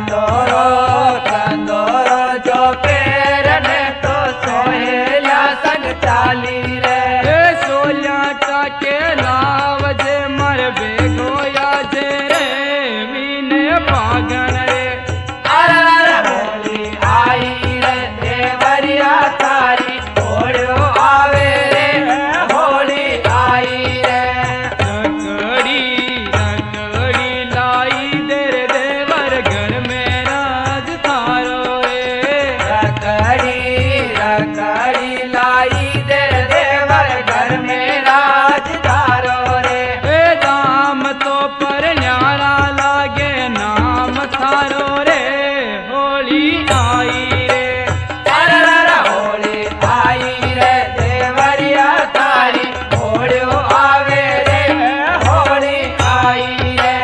कंदोरो जो पेरने तो सोहेला संग चाली रे सोलिया टाके लावजे मर बेगो या जे रे मीने पागन रे होली आई रे देवरिया तारी होड़ो आवे रे होली आई रे रकड़ी लाई दे रे देवर घर में राज थारो रे रकड़ी लाई दे रे देवर घर में राज थारो रे दाम तो पर न्यारा लागे नाम थारो रे होली आई रे होली आई रे देवरिया तारी होड़ो आवे रे होली आई रे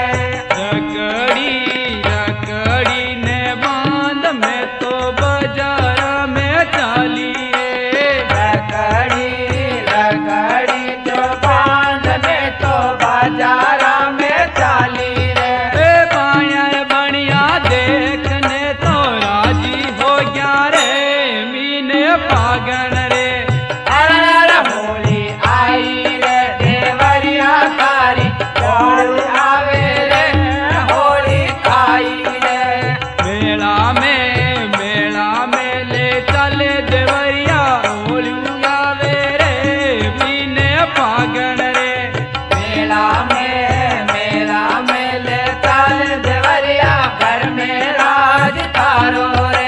रकड़ी ने बांध में तो बाजार में चाली रे रकड़ी जो बांध में तो बाजारा में चाली रे बाया बढ़िया देखने तो राजी हो गया रे मीने पागन रे होली आई रे देवरिया तारी होली आवे रे होली आई रे मेला में ले चले देवरिया होली आवे रे मीने पागन रे मेला में ले चल देवरिया घर में राज थारो रे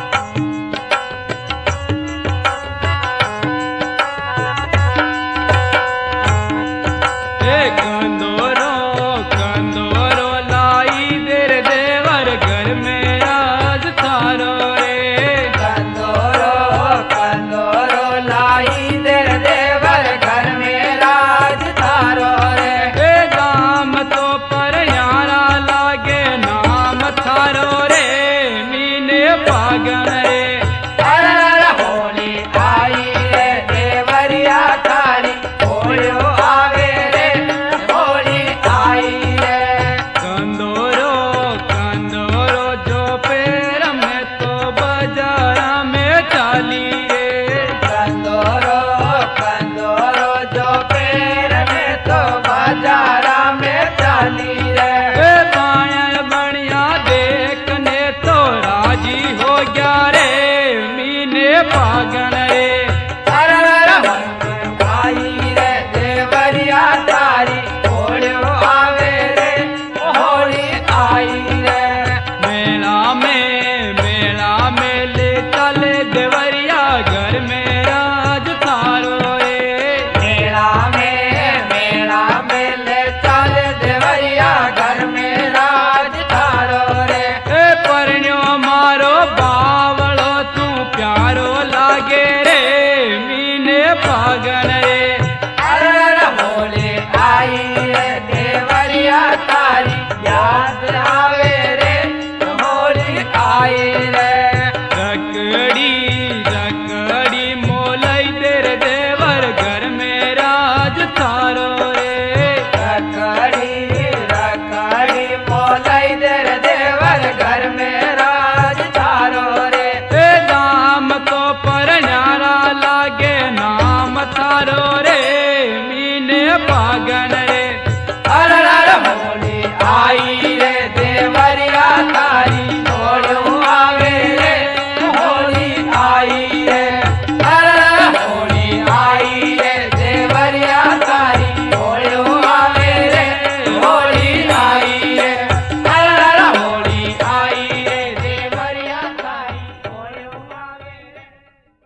कंदोरो लाई दे रे देवर घर में राज थारो रे कंदोरो लाई दे रे देवर घर में राज थारो रे दाम तो पर यारा लागे नाम थारो रे मीने पागन रे होली आई रे देवरिया तारी होड़ो आवे रे होली आई रे कंदोरो जो पैर में तो बाजार में चाली रे कंदोरो जो पेड़ में तो बाजारा में चाली रे बाया बढ़िया देखने तो राजी हो गया रे मीने पागन